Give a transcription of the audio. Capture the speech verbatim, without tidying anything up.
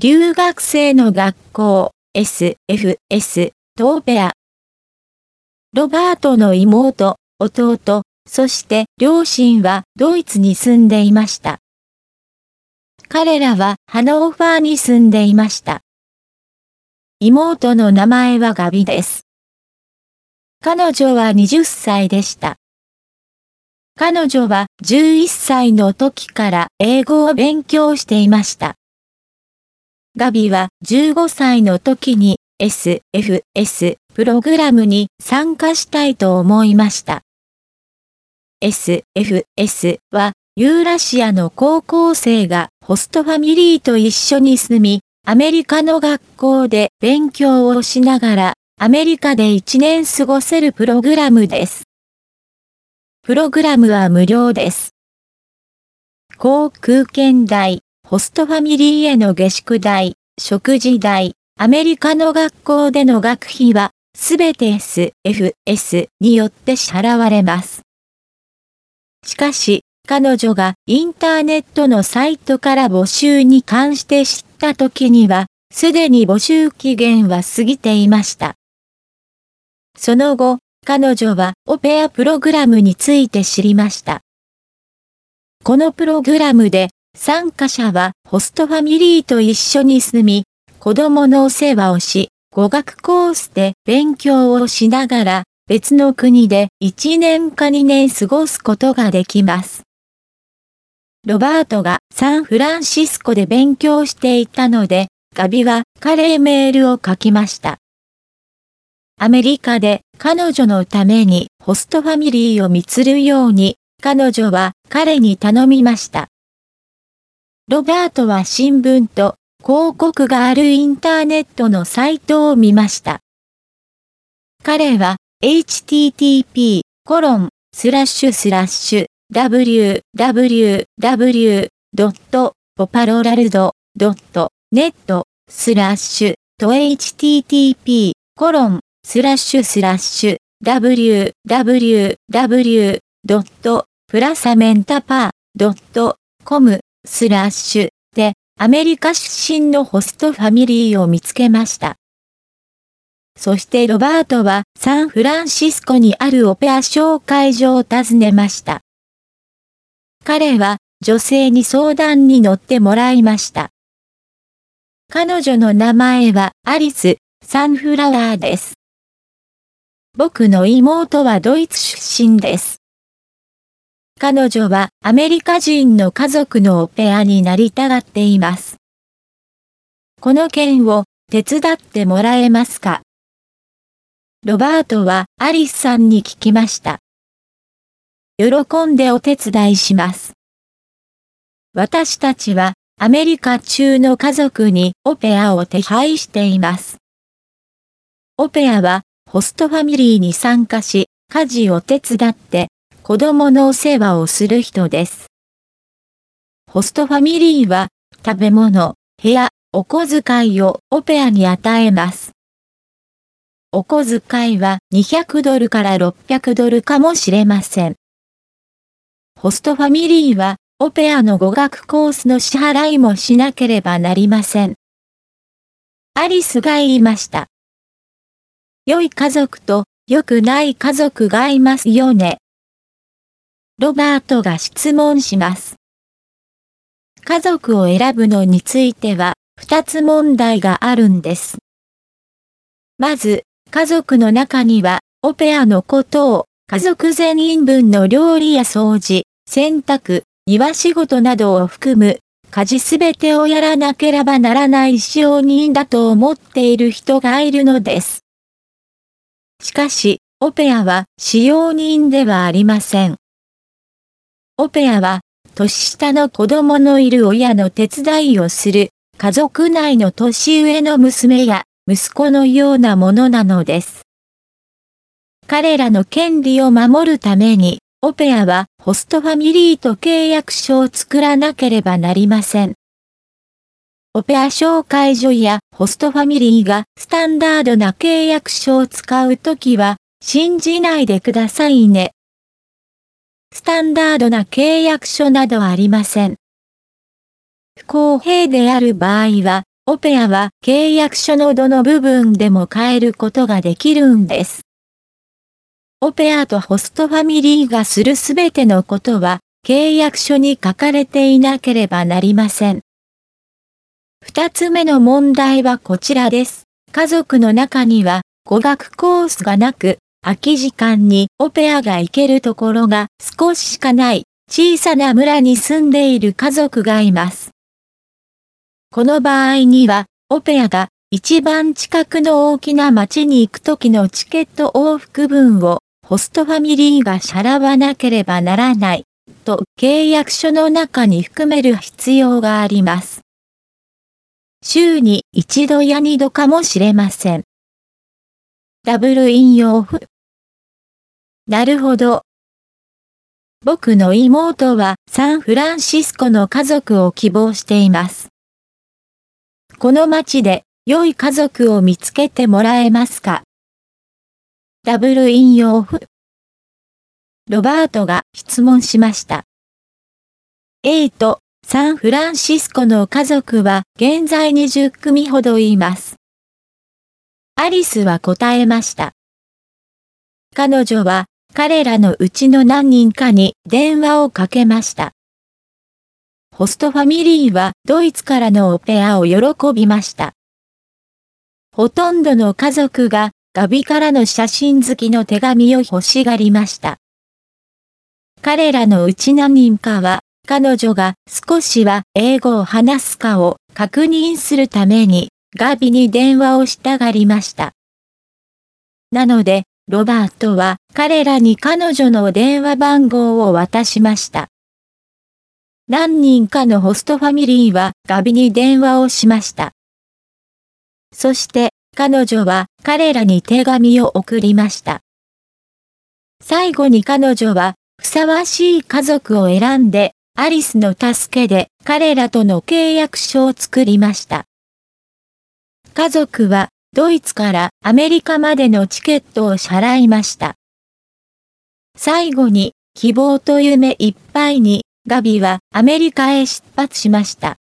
留学生の学校、エスエフエス、とオペア。ロバートの妹、弟、そして両親はドイツに住んでいました。彼らはハノーファーに住んでいました。妹の名前はガビです。彼女ははたちでした。彼女はじゅういっさいの時から英語を勉強していました。ガビはじゅうごさいの時に エスエフエス プログラムに参加したいと思いました。エスエフエス はユーラシアの高校生がホストファミリーと一緒に住み、アメリカの学校で勉強をしながらアメリカでいちねん過ごせるプログラムです。プログラムは無料です。航空券代、ホストファミリーへの下宿代、食事代、アメリカの学校での学費はすべて エスエフエス によって支払われます。しかし、彼女がインターネットのサイトから募集に関して知った時には、すでに募集期限は過ぎていました。その後、彼女はオペアプログラムについて知りました。このプログラムで参加者はホストファミリーと一緒に住み、子供のお世話をし、語学コースで勉強をしながら別の国でいちねんかにねん過ごすことができます。ロバートがサンフランシスコで勉強していたので、ガビは彼へメールを書きました。アメリカで彼女のためにホストファミリーを見るように彼女は彼に頼みました。ロバートは新聞と広告があるインターネットのサイトを見ました。彼は エイチティーティーピーコロンスラッシュスラッシュダブリューダブリューダブリュードットポパロラルドドットネットスラッシュと エイチティーティーピーコロンスラッシュスラッシュダブリューダブリューダブリュードットプラサメンタパードットコムスラッシュでアメリカ出身のホストファミリーを見つけました。そしてロバートはサンフランシスコにあるオペア紹介所を訪ねました。彼は女性に相談に乗ってもらいました。彼女の名前はアリス・サンフラワーです。僕の妹はドイツ出身です。彼女はアメリカ人の家族のオペアになりたがっています。この件を手伝ってもらえますか？ロバートはアリスさんに聞きました。喜んでお手伝いします。私たちはアメリカ中の家族にオペアを手配しています。オペアはホストファミリーに参加し、家事を手伝って子供のお世話をする人です。ホストファミリーは食べ物、部屋、お小遣いをオペアに与えます。お小遣いはにひゃくドルからろっぴゃくドルかもしれません。ホストファミリーはオペアの語学コースの支払いもしなければなりません。アリスが言いました。良い家族と良くない家族がいますよね。ロバートが質問します。家族を選ぶのについては二つ問題があるんです。まず、家族の中にはオペアのことを家族全員分の料理や掃除、洗濯、庭仕事などを含む家事すべてをやらなければならない使用人だと思っている人がいるのです。しかし、オペアは使用人ではありません。オペアは、年下の子供のいる親の手伝いをする、家族内の年上の娘や息子のようなものなのです。彼らの権利を守るために、オペアはホストファミリーと契約書を作らなければなりません。オペア紹介所やホストファミリーがスタンダードな契約書を使うときは、信じないでくださいね。スタンダードな契約書などありません。不公平である場合は、 オペアは契約書のどの部分でも変えることができるんです。オペアとホストファミリーがするすべてのことは、契約書に書かれていなければなりません。二つ目の問題はこちらです。家族の中には語学コースがなく、空き時間にオペアが行けるところが少ししかない小さな村に住んでいる家族がいます。この場合には、オペアが一番近くの大きな町に行くときのチケット往復分をホストファミリーが支払わなければならないと契約書の中に含める必要があります。週に一度や二度かもしれません。ダブル引用符。なるほど。僕の妹はサンフランシスコの家族を希望しています。この町で良い家族を見つけてもらえますか？ダブル引用符。ロバートが質問しました。えーと、サンフランシスコの家族は現在にじゅっくみほどいます。アリスは答えました。彼女は彼らのうちの何人かに電話をかけました。ホストファミリーはドイツからのオペアを喜びました。ほとんどの家族がガビからの写真付きの手紙を欲しがりました。彼らのうち何人かは彼女が少しは英語を話すかを確認するためにガビに電話をしたがりました。なので、ロバートは彼らに彼女の電話番号を渡しました。何人かのホストファミリーはガビに電話をしました。そして彼女は彼らに手紙を送りました。最後に彼女はふさわしい家族を選んでアリスの助けで彼らとの契約書を作りました。家族はドイツからアメリカまでのチケットを支払いました。最後に希望と夢いっぱいにガビはアメリカへ出発しました。